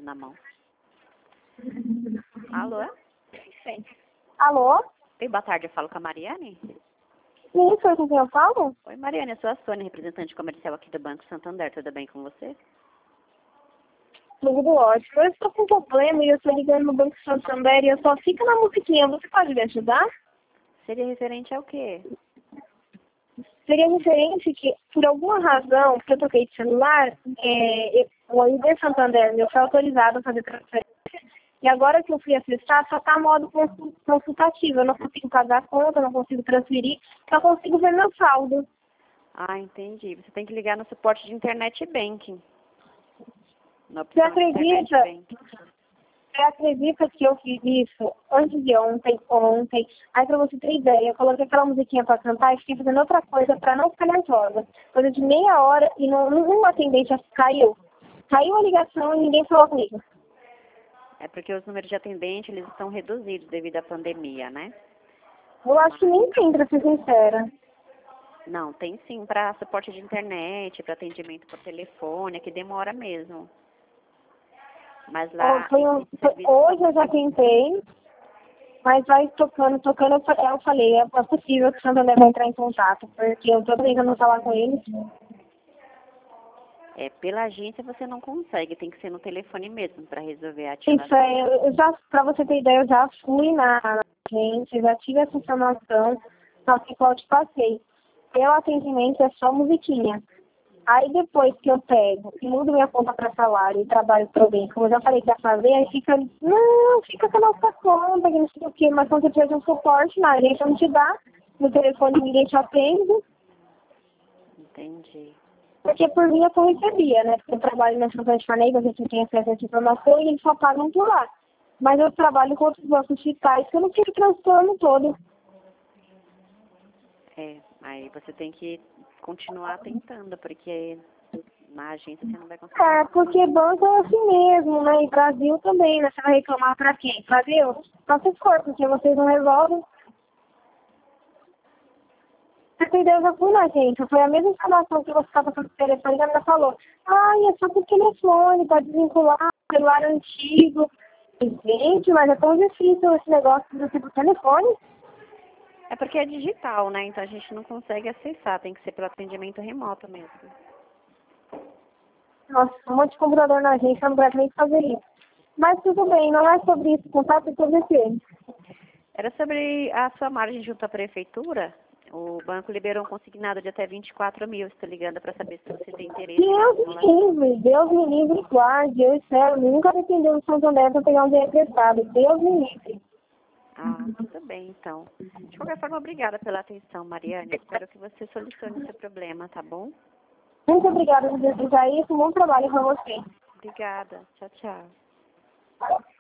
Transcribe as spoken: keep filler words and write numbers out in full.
na mão. Alô? Sim. Alô? Oi, boa tarde, eu falo com a Mariane? Sim, foi com quem eu falo? Oi, Mariane, eu sou a Sônia, representante comercial aqui do Banco Santander. Tudo bem com você? Tudo ótimo. Eu estou com um problema e eu estou ligando no Banco Santander e eu só fico na musiquinha. Você pode me ajudar? Seria referente ao quê? Seria referente que, por alguma razão, porque eu troquei de celular, é, eu- o I D Santander meu foi autorizado a fazer transferência. E agora que eu fui acessar, só está modo consul- consultativo. Eu não consigo pagar a conta, não consigo transferir, só consigo ver meu saldo. Ah, entendi. Você tem que ligar no suporte de internet banking. Na Você opção de internet acredita? banking. Você acredita que eu fiz isso antes de ontem, ontem? Aí, pra você ter ideia, eu coloquei aquela musiquinha pra cantar e fiquei fazendo outra coisa pra não ficar nervosa. Coisa de meia hora e não, nenhum atendente caiu. Caiu a ligação e ninguém falou comigo. É porque os números de atendente, eles estão reduzidos devido à pandemia, né? Eu acho que nem tem, pra ser sincera. Não, tem sim para suporte de internet, para atendimento por telefone, que demora mesmo. Mas lá, Foi um- esse foi- serviço hoje eu já tentei, mas vai tocando, tocando, eu fa- eu falei, é é possível que o Santander vai entrar em contato, porque eu tô tentando falar com eles. é pela agência você não consegue, tem que ser no telefone mesmo para resolver a atividade. Isso é, eu eu já, pra você ter ideia, eu já fui na agência, já tive essa informação, só que igual eu te passei. Pelo atendimento é só musiquinha. Aí depois que eu pego e mudo minha conta para salário e trabalho pro bem, como eu já falei que ia fazer, aí fica, não, fica com a nossa conta, que não sei o quê, mas quando você precisa de um suporte, na agência não te dá, no telefone ninguém te atende, Entendi. porque por mim eu só recebia, né? Porque eu trabalho na Santana de Parnaíba, a gente tem acesso a essa informação e eles só pagam por lá. Mas eu trabalho com outros bancos digitais que eu não fico transtorno todo. É, aí você tem que continuar tentando, porque na agência você não vai conseguir. É, porque banco é assim mesmo, né? E Brasil também, né? Você vai reclamar pra quem? Pra Deus? Só se for, porque vocês não resolvem. Porque Deus já fui na gente. Foi a mesma informação que você estava com o telefone, ela falou. Ai, é só por telefone, pode vincular, celular antigo. Gente, mas é tão difícil esse negócio de você por telefone. É porque é digital, né? Então a gente não consegue acessar, tem que ser pelo atendimento remoto mesmo. Nossa, um monte de computador na agência, não vai nem fazer isso. Mas tudo bem, não é sobre isso, contato é sobre você. Era sobre a sua margem junto à prefeitura. O banco liberou um consignado de até vinte e quatro mil. Estou ligando para saber se você tem interesse. Deus me livre, Deus me livre e guarde, eu espero, nunca dependeu do Santander para pegar um dinheiro emprestado, Deus me livre. Ah, tudo bem, então. De qualquer forma, obrigada pela atenção, Mariane. Espero que você solucione o seu problema, tá bom? Muito obrigada por desejar isso, um bom trabalho para você. Obrigada. Tchau, tchau.